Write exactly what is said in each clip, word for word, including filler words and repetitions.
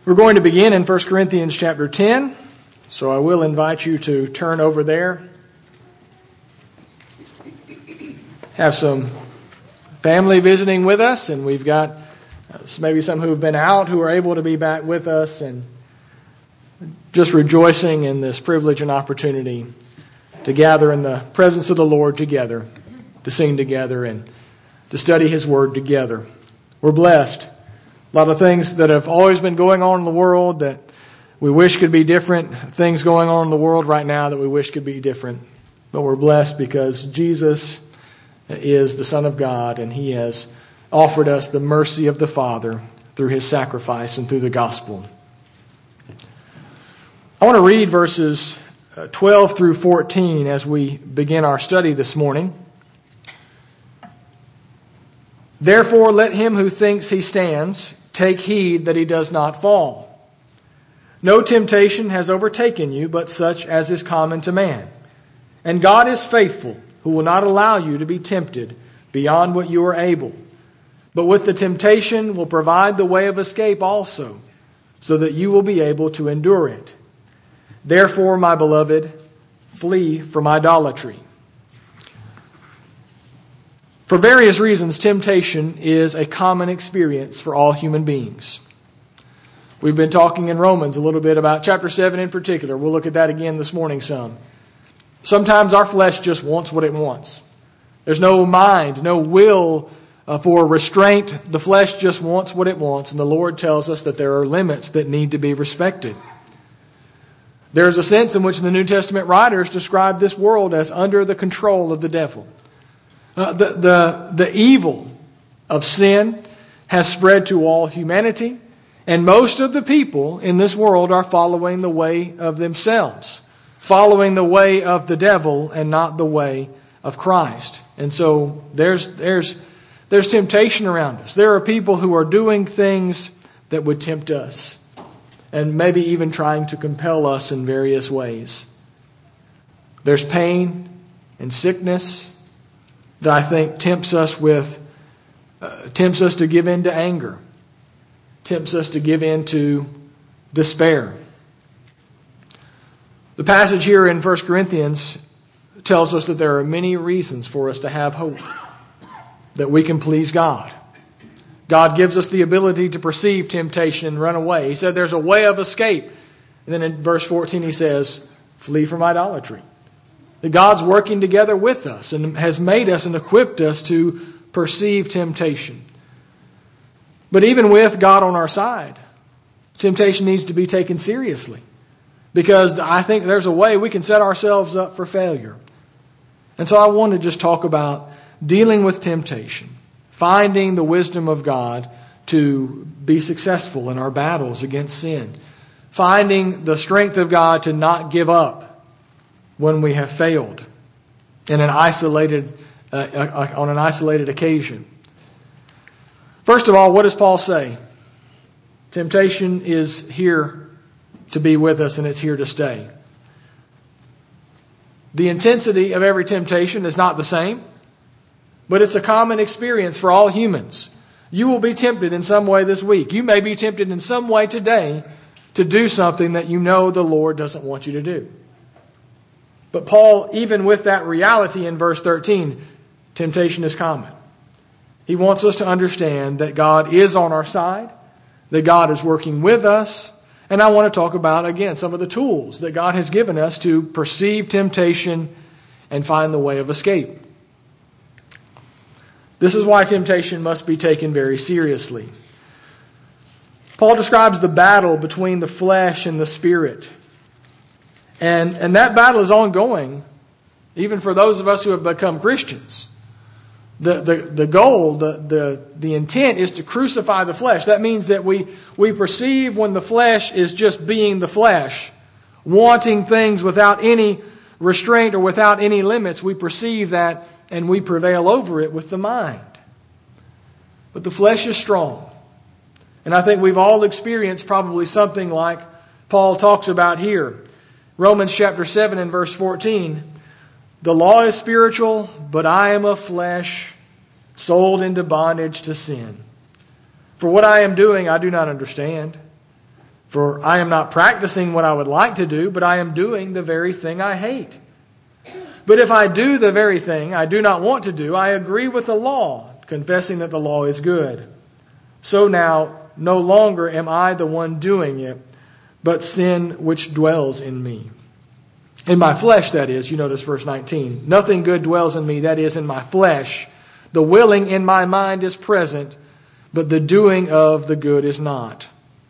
We're going to begin in First Corinthians chapter ten, so I will invite you to turn over there. Have some family visiting with us, and we've got maybe some who have been out who are able to be back with us, and just rejoicing in this privilege and opportunity to gather in the presence of the Lord together, to sing together, and to study His Word together. We're blessed. A lot of things that have always been going on in the world that we wish could be different. Things going on in the world right now that we wish could be different. But we're blessed because Jesus is the Son of God, and He has offered us the mercy of the Father through His sacrifice and through the gospel. I want to read verses twelve through fourteen as we begin our study this morning. Therefore, let him who thinks he stands take heed that he does not fall. No temptation has overtaken you but such as is common to man. And God is faithful, who will not allow you to be tempted beyond what you are able, but with the temptation will provide the way of escape also, so that you will be able to endure it. Therefore, my beloved, flee from idolatry. For various reasons, temptation is a common experience for all human beings. We've been talking in Romans a little bit about chapter seven in particular. We'll look at that again this morning some. Sometimes our flesh just wants what it wants. There's no mind, no will uh, for restraint. The flesh just wants what it wants, and the Lord tells us that there are limits that need to be respected. There is a sense in which the New Testament writers describe this world as under the control of the devil. Uh, the, the, the evil of sin has spread to all humanity, and most of the people in this world are following the way of themselves, following the way of the devil and not the way of Christ. And so there's, there's, there's temptation around us. There are people who are doing things that would tempt us, and maybe even trying to compel us in various ways. There's pain and sickness that I think tempts us with, uh, tempts us to give in to anger, tempts us to give in to despair. The passage here in First Corinthians tells us that there are many reasons for us to have hope, that we can please God. God gives us the ability to perceive temptation and run away. He said there's a way of escape. And then in verse fourteen he says, flee from idolatry. That God's working together with us and has made us and equipped us to perceive temptation. But even with God on our side, temptation needs to be taken seriously. Because I think there's a way we can set ourselves up for failure. And so I want to just talk about dealing with temptation, finding the wisdom of God to be successful in our battles against sin, finding the strength of God to not give up when we have failed in an isolated, uh, on an isolated occasion. First of all, what does Paul say? Temptation is here to be with us, and it's here to stay. The intensity of every temptation is not the same, but it's a common experience for all humans. You will be tempted in some way this week. You may be tempted in some way today to do something that you know the Lord doesn't want you to do. But Paul, even with that reality in verse thirteen, temptation is common. He wants us to understand that God is on our side, that God is working with us. And I want to talk about, again, some of the tools that God has given us to perceive temptation and find the way of escape. This is why temptation must be taken very seriously. Paul describes the battle between the flesh and the spirit. And, and that battle is ongoing, even for those of us who have become Christians. The, the, the goal, the, the, the intent is to crucify the flesh. That means that we, we perceive when the flesh is just being the flesh, wanting things without any restraint or without any limits. We perceive that and we prevail over it with the mind. But the flesh is strong. And I think we've all experienced probably something like Paul talks about here. Romans chapter seven and verse fourteen. The law is spiritual, but I am of flesh, sold into bondage to sin. For what I am doing, I do not understand. For I am not practicing what I would like to do, but I am doing the very thing I hate. But if I do the very thing I do not want to do, I agree with the law, confessing that the law is good. So now, no longer am I the one doing it, but sin which dwells in me. In my flesh, that is, you notice verse nineteen. Nothing good dwells in me, that is, in my flesh. The willing in my mind is present, but the doing of the good is not.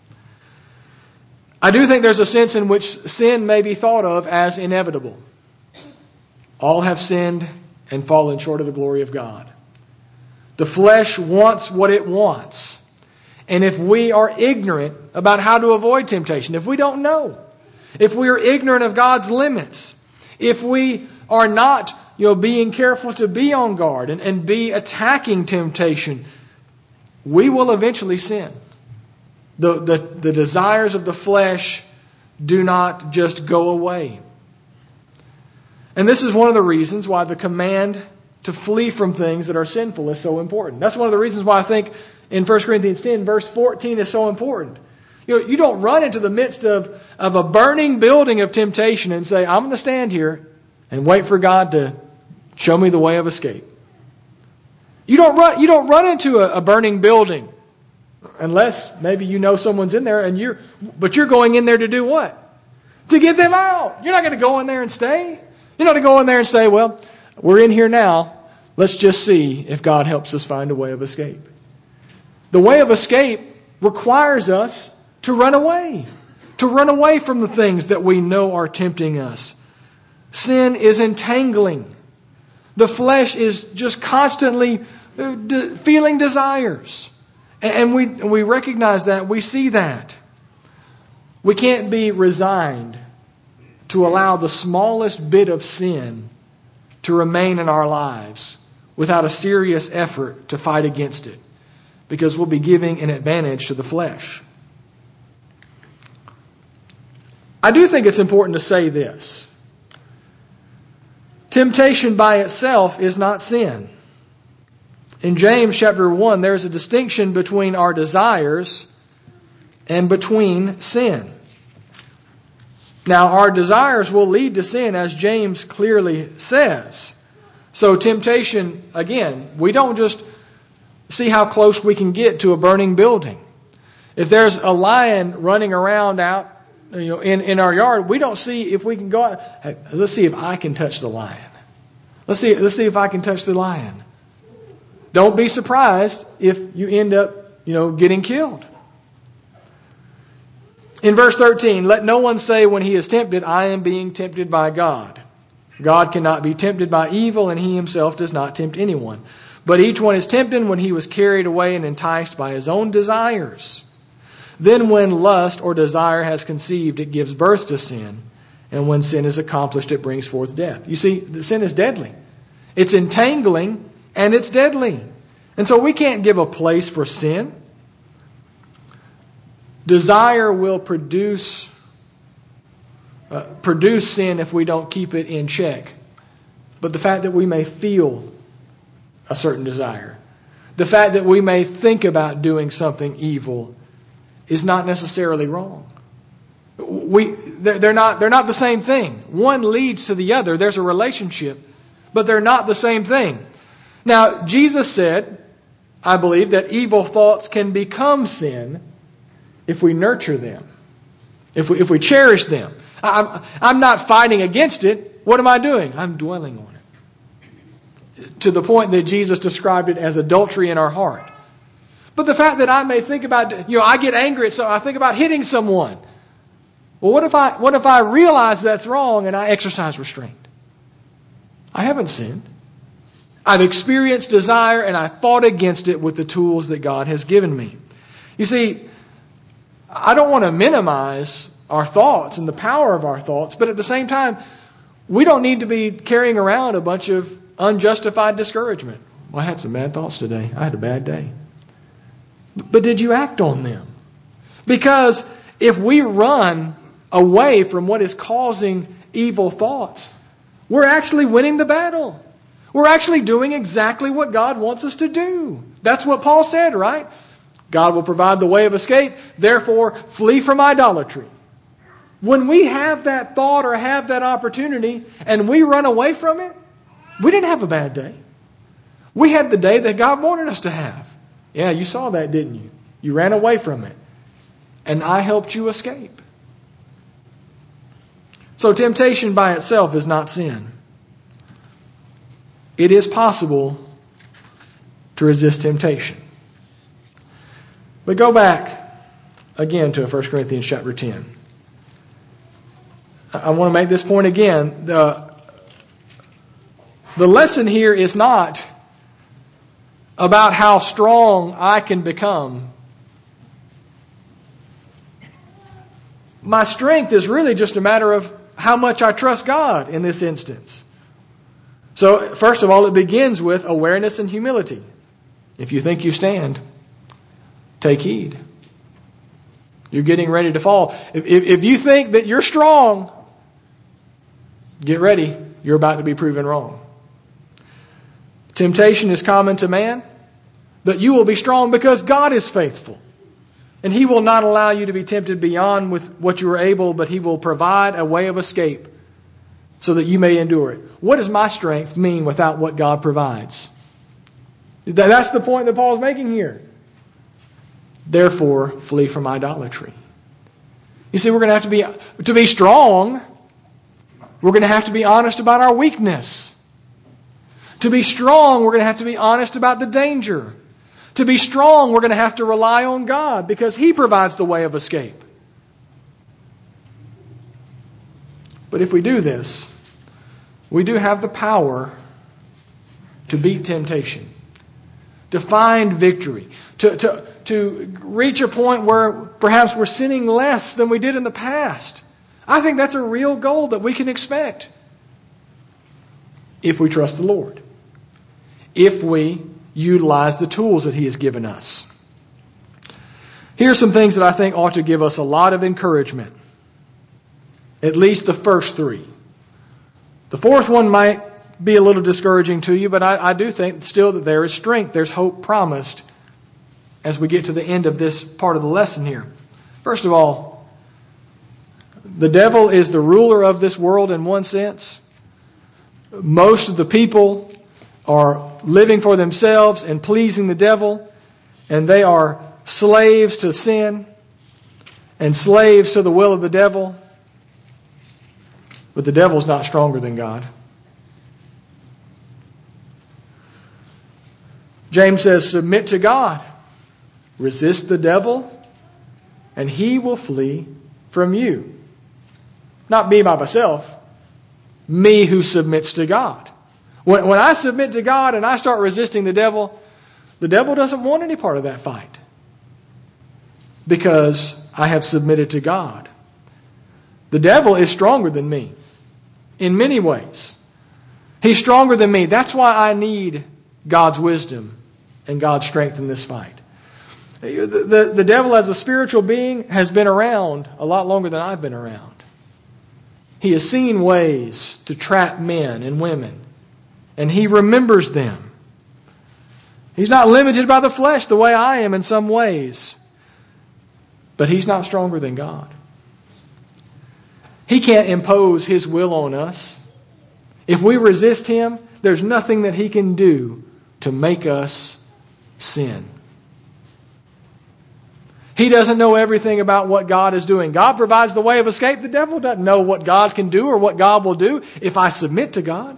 I do think there's a sense in which sin may be thought of as inevitable. All have sinned and fallen short of the glory of God. The flesh wants what it wants. And if we are ignorant about how to avoid temptation, if we don't know, if we are ignorant of God's limits, if we are not, you know, being careful to be on guard and, and be attacking temptation, we will eventually sin. The, the, the desires of the flesh do not just go away. And this is one of the reasons why the command to flee from things that are sinful is so important. That's one of the reasons why I think in First Corinthians ten, verse fourteen is so important. You know, you don't run into the midst of, of a burning building of temptation and say, I'm going to stand here and wait for God to show me the way of escape. You don't run, you don't run into a, a burning building unless maybe you know someone's in there and you're, but you're going in there to do what? To get them out. You're not going to go in there and stay. You're not going to go in there and say, well, we're in here now. Let's just see if God helps us find a way of escape. The way of escape requires us to run away. To run away from the things that we know are tempting us. Sin is entangling. The flesh is just constantly feeling desires. And we, we recognize that. We see that. We can't be resigned to allow the smallest bit of sin to remain in our lives without a serious effort to fight against it, because we'll be giving an advantage to the flesh. I do think it's important to say this. Temptation by itself is not sin. In James chapter one, there's a distinction between our desires and between sin. Now, our desires will lead to sin, as James clearly says. So temptation, again, we don't just see how close we can get to a burning building. If there's a lion running around out, you know, in, in our yard, we don't see if we can go out. Hey, let's see if I can touch the lion. Let's see, let's see if I can touch the lion. Don't be surprised if you end up, you know, getting killed. In verse thirteen, let no one say when he is tempted, I am being tempted by God. God cannot be tempted by evil, and he himself does not tempt anyone. But each one is tempted when he was carried away and enticed by his own desires. Then when lust or desire has conceived, it gives birth to sin. And when sin is accomplished, it brings forth death. You see, the sin is deadly. It's entangling and it's deadly. And so we can't give a place for sin. Desire will produce uh, produce sin if we don't keep it in check. But the fact that we may feel a certain desire, the fact that we may think about doing something evil, is not necessarily wrong. We they're, they're not they're not the same thing. One leads to the other. There's a relationship, but they're not the same thing. Now, Jesus said, I believe, that evil thoughts can become sin if we nurture them, if we, if we cherish them. I'm, I'm not fighting against it. What am I doing? I'm dwelling on it. To the point that Jesus described it as adultery in our heart. But the fact that I may think about, you know, I get angry, so I think about hitting someone. Well, what if I, what if I realize that's wrong and I exercise restraint? I haven't sinned. I've experienced desire and I fought against it with the tools that God has given me. You see, I don't want to minimize our thoughts and the power of our thoughts, but at the same time, we don't need to be carrying around a bunch of unjustified discouragement. Well, I had some bad thoughts today. I had a bad day. But did you act on them? Because if we run away from what is causing evil thoughts, we're actually winning the battle. We're actually doing exactly what God wants us to do. That's what Paul said, right? God will provide the way of escape. Therefore, flee from idolatry. When we have that thought or have that opportunity and we run away from it, we didn't have a bad day. We had the day that God wanted us to have. Yeah, you saw that, didn't you? You ran away from it. And I helped you escape. So temptation by itself is not sin. It is possible to resist temptation. But go back again to First Corinthians chapter ten. I want to make this point again. The, the lesson here is not about how strong I can become. My strength is really just a matter of how much I trust God in this instance. So, first of all, it begins with awareness and humility. If you think you stand, take heed. You're getting ready to fall. If, if, if you think that you're strong, get ready. You're about to be proven wrong. Temptation is common to man, but you will be strong because God is faithful. And He will not allow you to be tempted beyond with what you are able, but He will provide a way of escape so that you may endure it. What does my strength mean without what God provides? That's the point that Paul is making here. Therefore, flee from idolatry. You see, we're going to have to be, to be strong, we're going to have to be honest about our weakness. To be strong, we're going to have to be honest about the danger. To be strong, we're going to have to rely on God because He provides the way of escape. But if we do this, we do have the power to beat temptation, to find victory, to, to, to reach a point where perhaps we're sinning less than we did in the past. I think that's a real goal that we can expect if we trust the Lord, if we utilize the tools that He has given us. Here are some things that I think ought to give us a lot of encouragement. At least the first three. The fourth one might be a little discouraging to you, but I, I do think still that there is strength. There's hope promised as we get to the end of this part of the lesson here. First of all, the devil is the ruler of this world in one sense. Most of the people are living for themselves and pleasing the devil, and they are slaves to sin and slaves to the will of the devil. But the devil's not stronger than God. James says, submit to God. Resist the devil, and he will flee from you. Not me by myself. Me who submits to God. When, when I submit to God and I start resisting the devil, the devil doesn't want any part of that fight. Because I have submitted to God. The devil is stronger than me. In many ways. He's stronger than me. That's why I need God's wisdom and God's strength in this fight. The, the, the devil as a spiritual being has been around a lot longer than I've been around. He has seen ways to trap men and women. And he remembers them. He's not limited by the flesh the way I am in some ways. But he's not stronger than God. He can't impose his will on us. If we resist him, there's nothing that he can do to make us sin. He doesn't know everything about what God is doing. God provides the way of escape. The devil doesn't know what God can do or what God will do if I submit to God.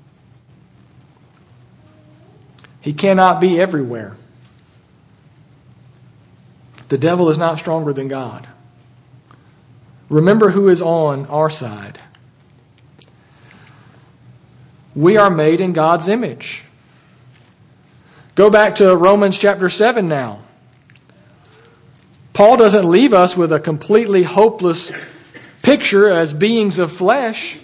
He cannot be everywhere. The devil is not stronger than God. Remember who is on our side. We are made in God's image. Go back to Romans chapter seven now. Paul doesn't leave us with a completely hopeless picture as beings of flesh.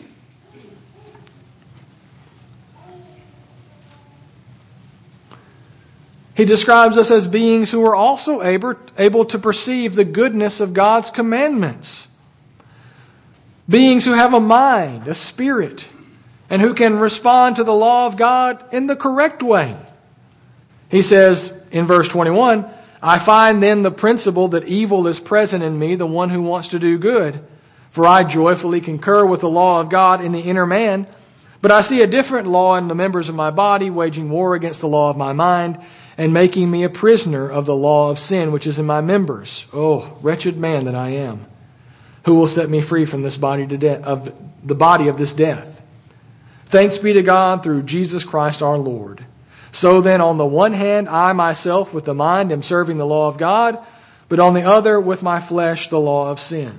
He describes us as beings who are also able, able to perceive the goodness of God's commandments. Beings who have a mind, a spirit, and who can respond to the law of God in the correct way. He says in verse twenty-one, I find then the principle that evil is present in me, the one who wants to do good. For I joyfully concur with the law of God in the inner man, but I see a different law in the members of my body, waging war against the law of my mind, and making me a prisoner of the law of sin which is in my members. Oh, wretched man that I am! Who will set me free from this body to death, of the body of this death? Thanks be to God through Jesus Christ our Lord. So then, on the one hand, I myself with the mind am serving the law of God, but on the other, with my flesh, the law of sin.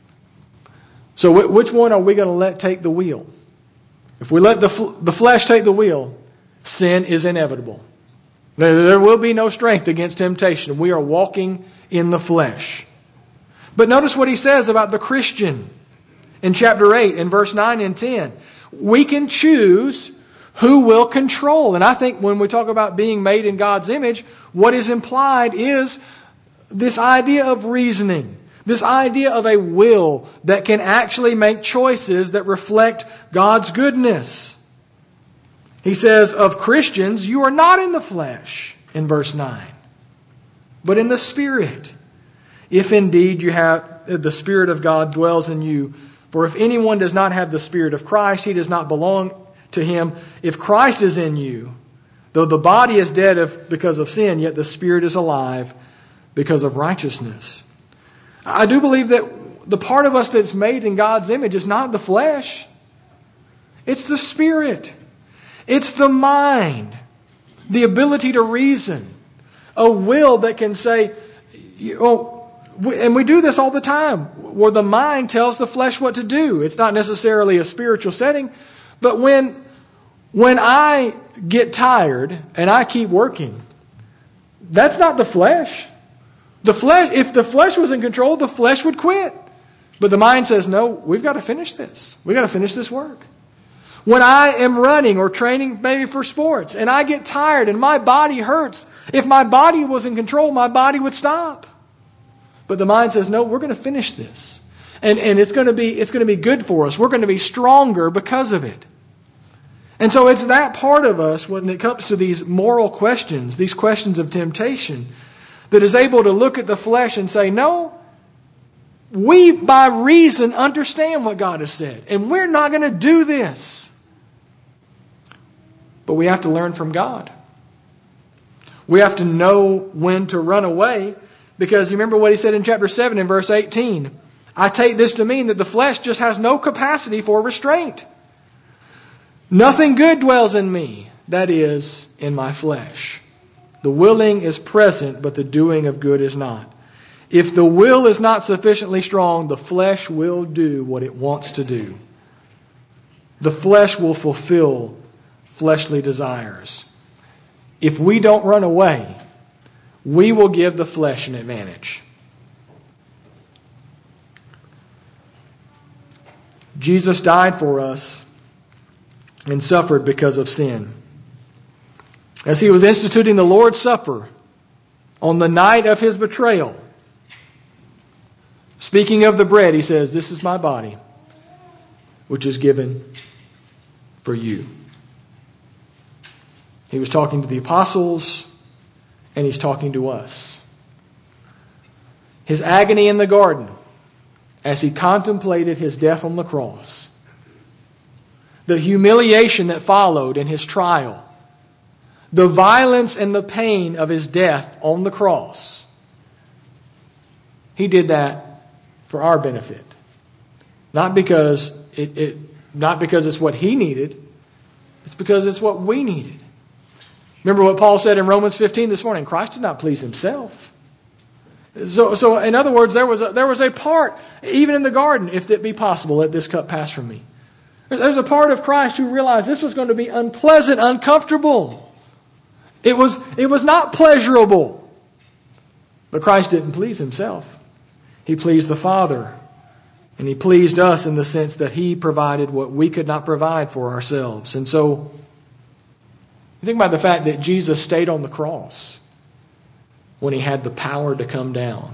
So which one are we going to let take the wheel? If we let the, the flesh take the wheel, sin is inevitable. There, there will be no strength against temptation. We are walking in the flesh. But notice what he says about the Christian in chapter eight, in verse nine and ten. We can choose who will control. And I think when we talk about being made in God's image, what is implied is this idea of reasoning, this idea of a will that can actually make choices that reflect God's goodness. He says, of Christians, you are not in the flesh, in verse nine, but in the Spirit. If indeed you have the Spirit of God dwells in you. For if anyone does not have the Spirit of Christ, he does not belong to him. If Christ is in you, though the body is dead if, because of sin, yet the Spirit is alive because of righteousness. I do believe that the part of us that's made in God's image is not the flesh. It's the Spirit. It's the mind. The ability to reason. A will that can say, you know, and we do this all the time, where the mind tells the flesh what to do. It's not necessarily a spiritual setting, but when, when I get tired and I keep working, that's not the flesh. The flesh, if the flesh was in control, the flesh would quit. But the mind says, no, we've got to finish this. We've got to finish this work. When I am running or training maybe for sports and I get tired and my body hurts, if my body was in control, my body would stop. But the mind says, no, we're going to finish this. And, and it's going to be, it's going to be good for us. We're going to be stronger because of it. And so it's that part of us when it comes to these moral questions, these questions of temptation, that is able to look at the flesh and say, no, we by reason understand what God has said. And we're not going to do this. But we have to learn from God. We have to know when to run away. Because you remember what he said in chapter seven in verse eighteen. I take this to mean that the flesh just has no capacity for restraint. Nothing good dwells in me, that is, in my flesh. The willing is present, but the doing of good is not. If the will is not sufficiently strong, the flesh will do what it wants to do. The flesh will fulfill fleshly desires. If we don't run away, we will give the flesh an advantage. Jesus died for us and suffered because of sin. As he was instituting the Lord's Supper on the night of his betrayal, speaking of the bread, he says, this is my body, which is given for you. He was talking to the apostles, and he's talking to us. His agony in the garden, as he contemplated his death on the cross, the humiliation that followed in his trial, the violence and the pain of his death on the cross, he did that for our benefit. Not because it, it not because it's what he needed, it's because it's what we needed. Remember what Paul said in Romans fifteen this morning, Christ did not please himself. So, so in other words, there was a, there was a part, even in the garden, if it be possible, let this cup pass from me. There's a part of Christ who realized this was going to be unpleasant, uncomfortable. It was, it was not pleasurable. But Christ didn't please himself. He pleased the Father. And he pleased us in the sense that he provided what we could not provide for ourselves. And so, you think about the fact that Jesus stayed on the cross when he had the power to come down.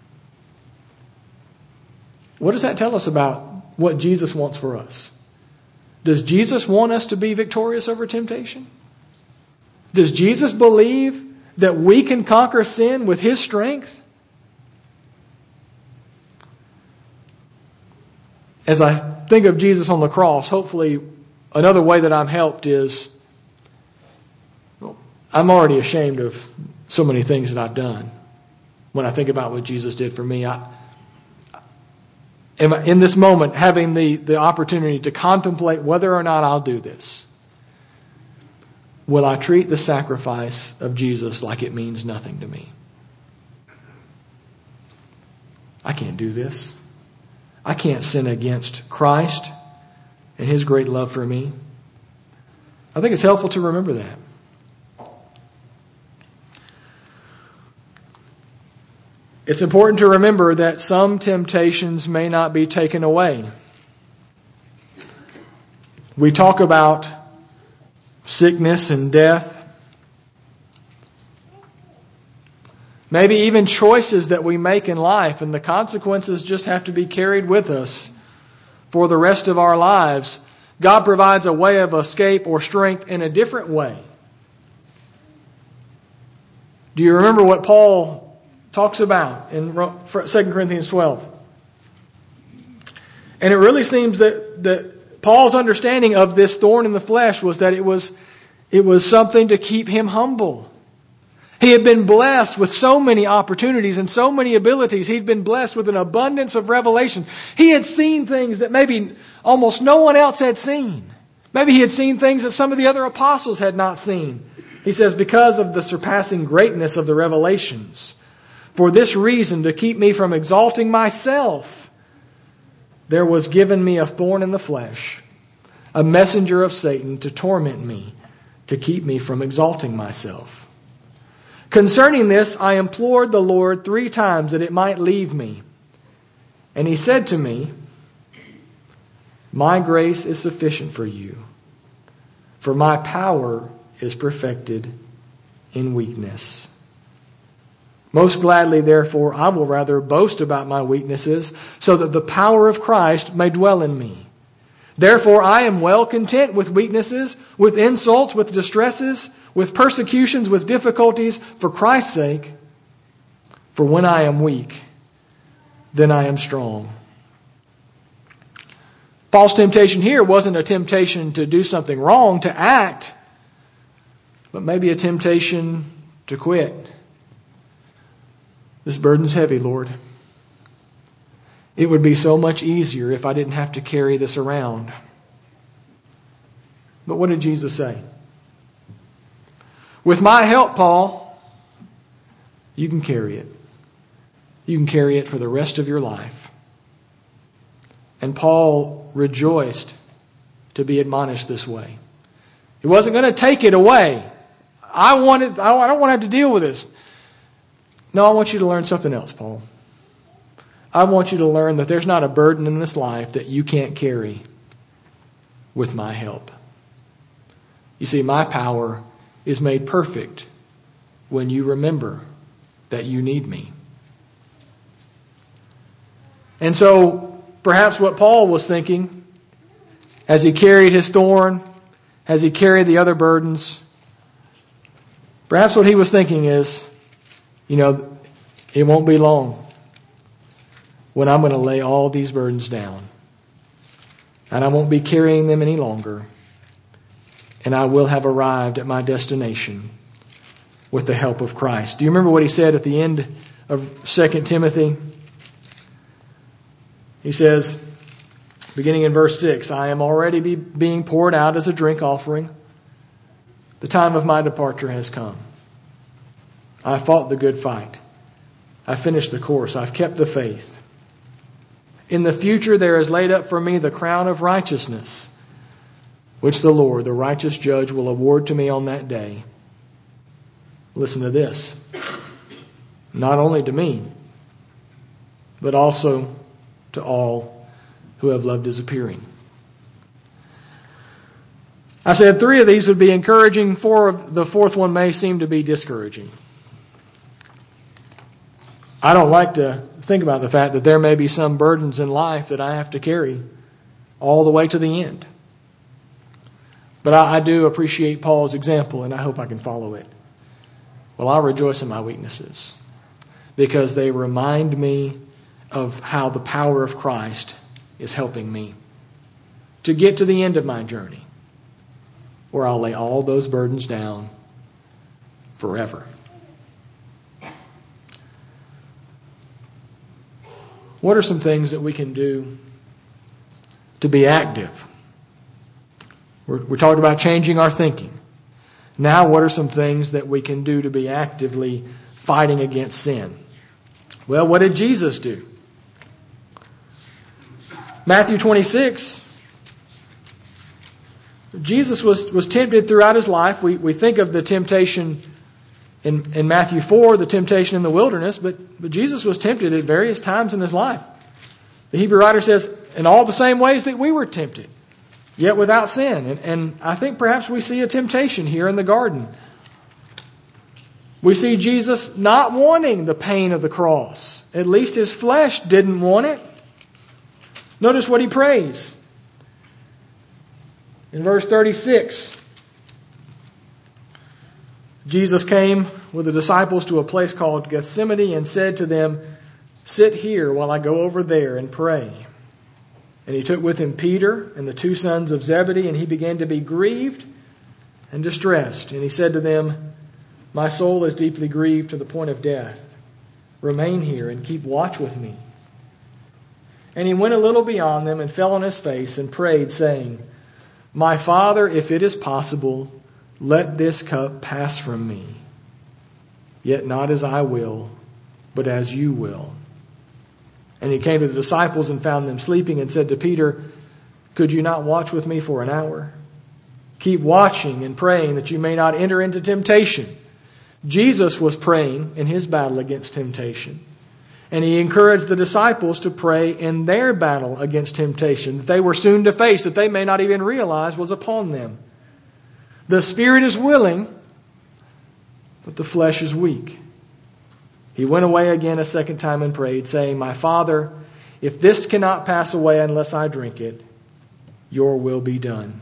What does that tell us about what Jesus wants for us? Does Jesus want us to be victorious over temptation? Does Jesus believe that we can conquer sin with His strength? As I think of Jesus on the cross, hopefully another way that I'm helped is I'm already ashamed of so many things that I've done. When I think about what Jesus did for me, I, am in this moment having the, the opportunity to contemplate whether or not I'll do this. Will I treat the sacrifice of Jesus like it means nothing to me? I can't do this. I can't sin against Christ and His great love for me. I think it's helpful to remember that. It's important to remember that some temptations may not be taken away. We talk about sickness and death. Maybe even choices that we make in life, and the consequences just have to be carried with us for the rest of our lives. God provides a way of escape or strength in a different way. Do you remember what Paul talks about in Second Corinthians twelve? And it really seems that, that Paul's understanding of this thorn in the flesh was that it was, it was something to keep him humble. He had been blessed with so many opportunities and so many abilities. He'd been blessed with an abundance of revelation. He had seen things that maybe almost no one else had seen. Maybe he had seen things that some of the other apostles had not seen. He says, because of the surpassing greatness of the revelations, for this reason, to keep me from exalting myself, there was given me a thorn in the flesh, a messenger of Satan to torment me, to keep me from exalting myself. Concerning this, I implored the Lord three times that it might leave me. And He said to me, my grace is sufficient for you, for my power is perfected in weakness. Most gladly, therefore, I will rather boast about my weaknesses, so that the power of Christ may dwell in me. Therefore, I am well content with weaknesses, with insults, with distresses, with persecutions, with difficulties, for Christ's sake. For when I am weak, then I am strong. Paul's temptation here wasn't a temptation to do something wrong, to act, but maybe a temptation to quit. This burden's heavy, Lord. It would be so much easier if I didn't have to carry this around. But what did Jesus say? With my help, Paul, you can carry it. You can carry it for the rest of your life. And Paul rejoiced to be admonished this way. He wasn't going to take it away. I wanted, I don't want to have to deal with this. No, I want you to learn something else, Paul. I want you to learn that there's not a burden in this life that you can't carry with my help. You see, my power is made perfect when you remember that you need me. And so, perhaps what Paul was thinking as he carried his thorn, as he carried the other burdens, perhaps what he was thinking is, you know, it won't be long when I'm going to lay all these burdens down. And I won't be carrying them any longer. And I will have arrived at my destination with the help of Christ. Do you remember what he said at the end of Second Timothy? He says, beginning in verse six, I am already be being poured out as a drink offering. The time of my departure has come. I fought the good fight. I finished the course. I've kept the faith. In the future there is laid up for me the crown of righteousness, which the Lord, the righteous judge, will award to me on that day. Listen to this. Not only to me, but also to all who have loved his appearing. I said three of these would be encouraging. Four of the fourth one may seem to be discouraging. I don't like to think about the fact that there may be some burdens in life that I have to carry all the way to the end. But I, I do appreciate Paul's example, and I hope I can follow it. Well, I'll rejoice in my weaknesses because they remind me of how the power of Christ is helping me to get to the end of my journey, where I'll lay all those burdens down forever. What are some things that we can do to be active? We're, we're talking about changing our thinking. Now, what are some things that we can do to be actively fighting against sin? Well, what did Jesus do? Matthew twenty-six. Jesus was, was tempted throughout his life. We, we think of the temptation in, in Matthew four, the temptation in the wilderness, but, but Jesus was tempted at various times in his life. The Hebrew writer says, in all the same ways that we were tempted, yet without sin. And, and I think perhaps we see a temptation here in the garden. We see Jesus not wanting the pain of the cross. At least his flesh didn't want it. Notice what he prays. In verse thirty-six, Jesus came with the disciples to a place called Gethsemane and said to them, "Sit here while I go over there and pray." And he took with him Peter and the two sons of Zebedee, and he began to be grieved and distressed. And he said to them, "My soul is deeply grieved to the point of death. Remain here and keep watch with me." And he went a little beyond them and fell on his face and prayed, saying, "My Father, if it is possible, let this cup pass from me. Yet not as I will, but as you will." And he came to the disciples and found them sleeping and said to Peter, "Could you not watch with me for an hour? Keep watching and praying that you may not enter into temptation." Jesus was praying in his battle against temptation. And he encouraged the disciples to pray in their battle against temptation that they were soon to face, that they may not even realize was upon them. The spirit is willing, but the flesh is weak. He went away again a second time and prayed, saying, "My Father, if this cannot pass away unless I drink it, your will be done."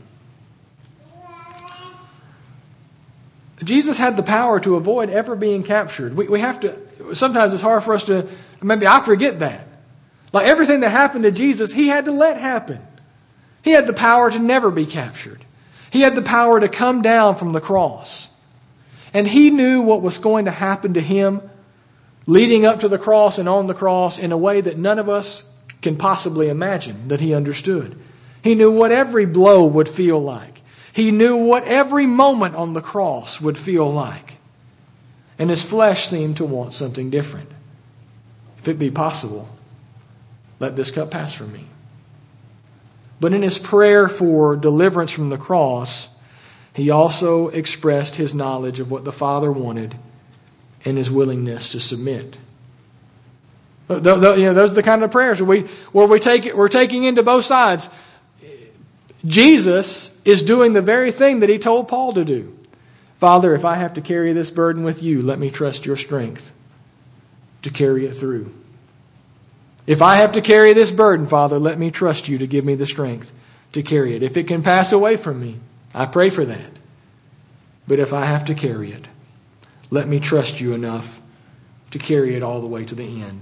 Jesus had the power to avoid ever being captured. We, we have to, sometimes it's hard for us to, maybe I forget that. Like everything that happened to Jesus, he had to let happen. He had the power to never be captured. He had the power to come down from the cross. And he knew what was going to happen to him leading up to the cross and on the cross in a way that none of us can possibly imagine that he understood. He knew what every blow would feel like. He knew what every moment on the cross would feel like. And his flesh seemed to want something different. If it be possible, let this cup pass from me. But in his prayer for deliverance from the cross, he also expressed his knowledge of what the Father wanted and his willingness to submit. You know, those are the kind of prayers where we, where we take it, we're taking into both sides. Jesus is doing the very thing that he told Paul to do. "Father, if I have to carry this burden with you, let me trust your strength to carry it through. If I have to carry this burden, Father, let me trust you to give me the strength to carry it. If it can pass away from me, I pray for that. But if I have to carry it, let me trust you enough to carry it all the way to the end."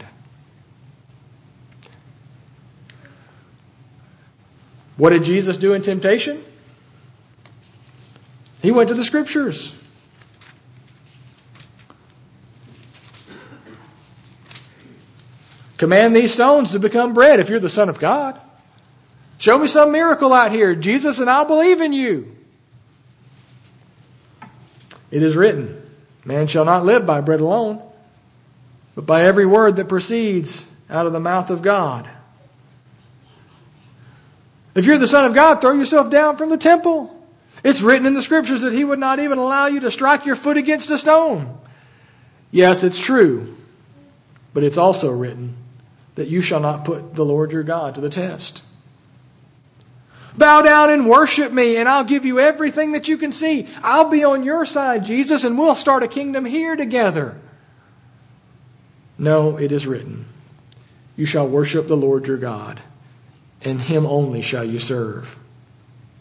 What did Jesus do in temptation? He went to the Scriptures. "Command these stones to become bread if you're the Son of God. Show me some miracle out here, Jesus, and I'll believe in you." It is written, "Man shall not live by bread alone, but by every word that proceeds out of the mouth of God." If you're the Son of God, throw yourself down from the temple. It's written in the Scriptures that he would not even allow you to strike your foot against a stone. Yes, it's true, but it's also written that you shall not put the Lord your God to the test. "Bow down and worship me, and I'll give you everything that you can see. I'll be on your side, Jesus, and we'll start a kingdom here together." No, it is written, "You shall worship the Lord your God, and him only shall you serve."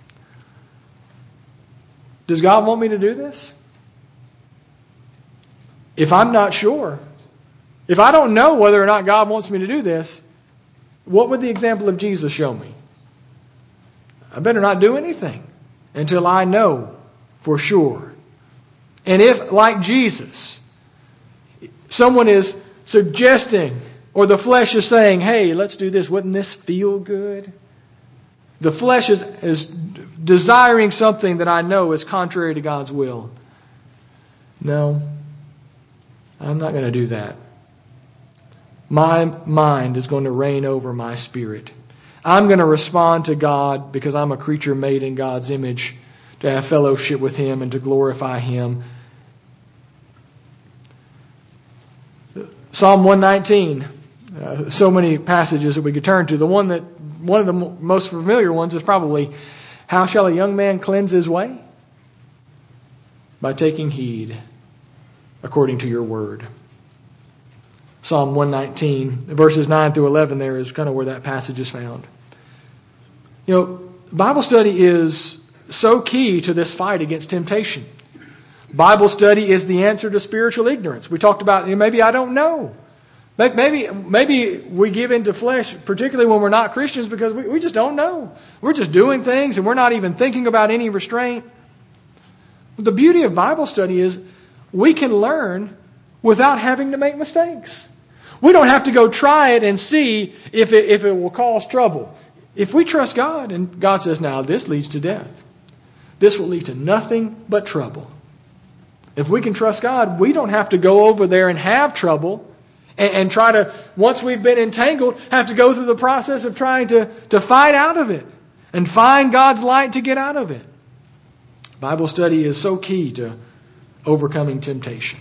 Does God want me to do this? if I'm not sure, if I don't know whether or not God wants me to do this, what would the example of Jesus show me? I better not do anything until I know for sure. And if, like Jesus, someone is suggesting, or the flesh is saying, hey, let's do this, wouldn't this feel good? The flesh is, is desiring something that I know is contrary to God's will. No, I'm not going to do that. My mind is going to reign over my spirit. I'm going to respond to God because I'm a creature made in God's image to have fellowship with Him and to glorify Him. Psalm one nineteen, uh, so many passages that we could turn to. The one that one of the most familiar ones is probably, how shall a young man cleanse his way? By taking heed according to your word. Psalm one nineteen, verses nine through eleven, there is kind of where that passage is found. You know, Bible study is so key to this fight against temptation. Bible study is the answer to spiritual ignorance. We talked about, maybe I don't know. Maybe, maybe we give into flesh, particularly when we're not Christians, because we, we just don't know. We're just doing things and we're not even thinking about any restraint. The beauty of Bible study is we can learn without having to make mistakes. We don't have to go try it and see if it, if it will cause trouble. If we trust God, and God says, now this leads to death. This will lead to nothing but trouble. If we can trust God, we don't have to go over there and have trouble and, and try to, once we've been entangled, have to go through the process of trying to, to fight out of it and find God's light to get out of it. Bible study is so key to overcoming temptation.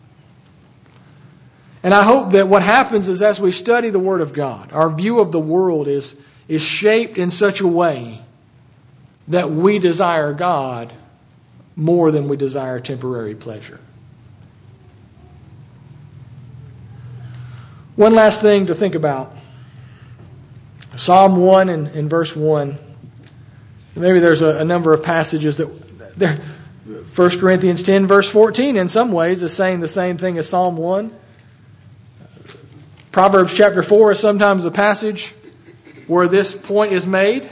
And I hope that what happens is as we study the Word of God, our view of the world is, is shaped in such a way that we desire God more than we desire temporary pleasure. One last thing to think about. Psalm one and, and verse one. Maybe there's a, a number of passages that... There, First Corinthians ten, verse fourteen, in some ways, is saying the same thing as Psalm one. Proverbs chapter four is sometimes a passage where this point is made.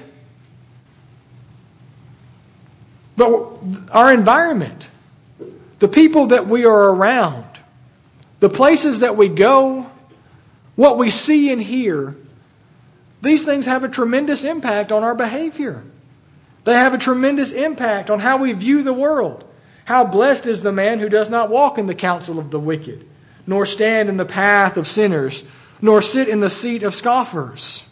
But our environment, the people that we are around, the places that we go, what we see and hear, these things have a tremendous impact on our behavior. They have a tremendous impact on how we view the world. How blessed is the man who does not walk in the counsel of the wicked, nor stand in the path of sinners, nor sit in the seat of scoffers.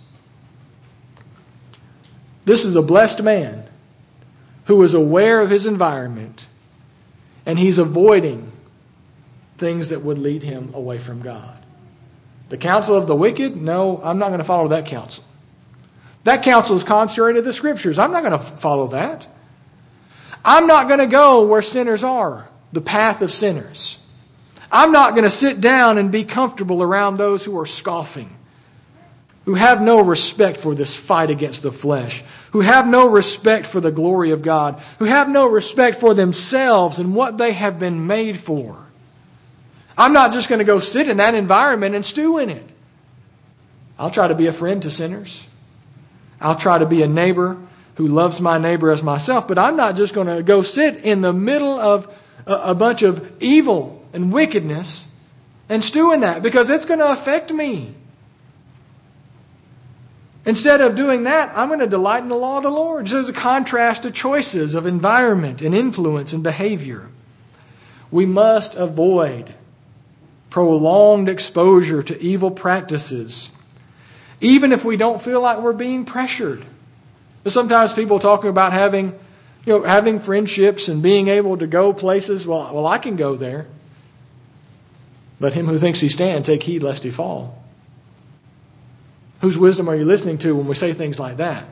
This is a blessed man who is aware of his environment, and he's avoiding things that would lead him away from God. The counsel of the wicked? No, I'm not going to follow that counsel. That counsel is contrary to the Scriptures. I'm not going to follow that. I'm not going to go where sinners are, the path of sinners. I'm not going to sit down and be comfortable around those who are scoffing, who have no respect for this fight against the flesh, who have no respect for the glory of God, who have no respect for themselves and what they have been made for. I'm not just going to go sit in that environment and stew in it. I'll try to be a friend to sinners. I'll try to be a neighbor who loves my neighbor as myself, but I'm not just going to go sit in the middle of a, a bunch of evil and wickedness and stew in that, because it's going to affect me. Instead of doing that, I'm going to delight in the law of the Lord. So there's a contrast to choices of environment and influence and behavior. We must avoid prolonged exposure to evil practices, even if we don't feel like we're being pressured. Sometimes people talking about having, you know, having friendships and being able to go places. Well, well, I can go there. Let him who thinks he stand take heed lest he fall. Whose wisdom are you listening to when we say things like that?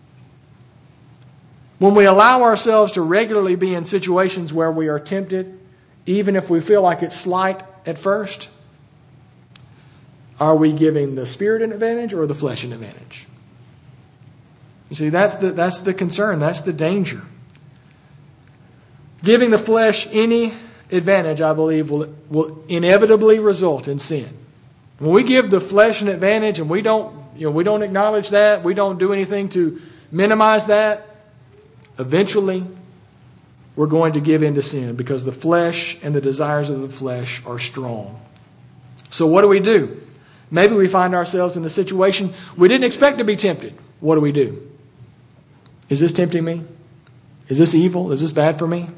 When we allow ourselves to regularly be in situations where we are tempted, even if we feel like it's slight at first, are we giving the Spirit an advantage or the flesh an advantage? You see, that's the, that's the concern. That's the danger. Giving the flesh any advantage, I believe, will, will inevitably result in sin. When we give the flesh an advantage and we don't, you know, we don't acknowledge that, we don't do anything to minimize that, eventually we're going to give in to sin because the flesh and the desires of the flesh are strong. So what do we do? Maybe we find ourselves in a situation we didn't expect to be tempted. What do we do? Is this tempting me? Is this evil? Is this bad for me?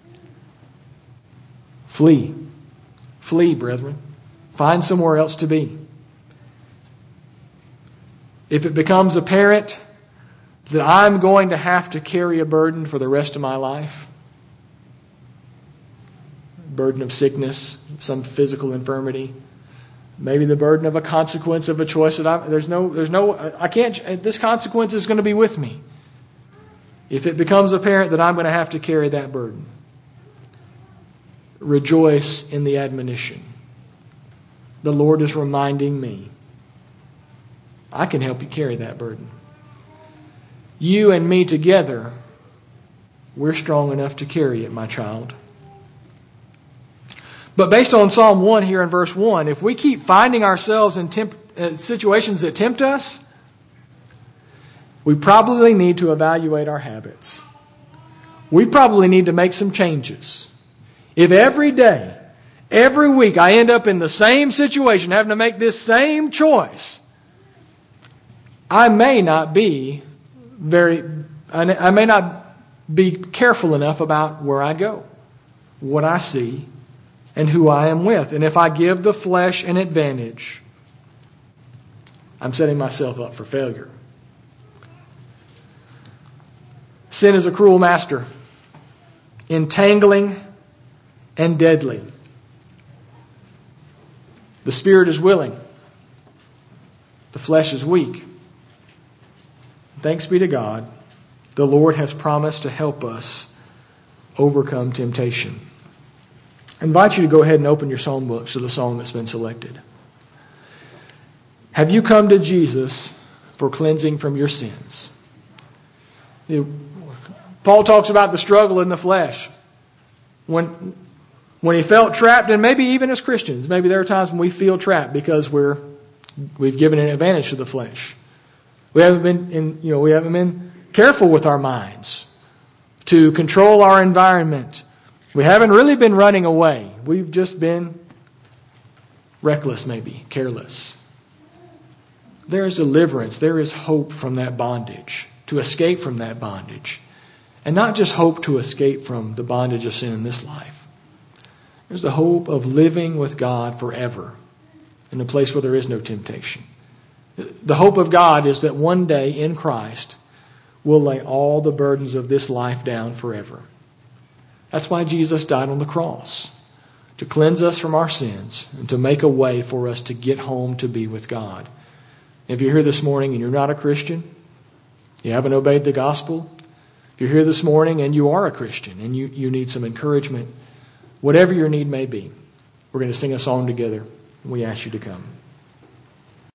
Flee. Flee, brethren. Find somewhere else to be. If it becomes apparent that I'm going to have to carry a burden for the rest of my life, burden of sickness, some physical infirmity, maybe the burden of a consequence of a choice that I there's no there's no I can't this consequence is going to be with me. If it becomes apparent that I'm going to have to carry that burden, rejoice in the admonition. The Lord is reminding me, I can help you carry that burden. You and me together, we're strong enough to carry it, my child. But based on Psalm one here in verse one, if we keep finding ourselves in temp- uh, situations that tempt us, we probably need to evaluate our habits. We probably need to make some changes. If every day, every week, I end up in the same situation, having to make this same choice, I may not be very, I may not be careful enough about where I go, what I see, and who I am with. And if I give the flesh an advantage, I'm setting myself up for failure. Sin is a cruel master, entangling and deadly. The spirit is willing. The flesh is weak. Thanks be to God, the Lord has promised to help us overcome temptation. I invite you to go ahead and open your song books to the song that's been selected. Have you come to Jesus for cleansing from your sins? Paul talks about the struggle in the flesh. When, when he felt trapped, and maybe even as Christians, maybe there are times when we feel trapped because we're, we've given an advantage to the flesh. We haven't been, in, you know, we haven't been careful with our minds to control our environment. We haven't really been running away. We've just been reckless, maybe, careless. There is deliverance. There is hope from that bondage, to escape from that bondage. And not just hope to escape from the bondage of sin in this life. There's the hope of living with God forever in a place where there is no temptation. The hope of God is that one day in Christ we'll lay all the burdens of this life down forever. That's why Jesus died on the cross, to cleanse us from our sins and to make a way for us to get home to be with God. If you're here this morning and you're not a Christian, you haven't obeyed the gospel, if you're here this morning and you are a Christian and you, you need some encouragement, whatever your need may be, we're going to sing a song together. We ask you to come.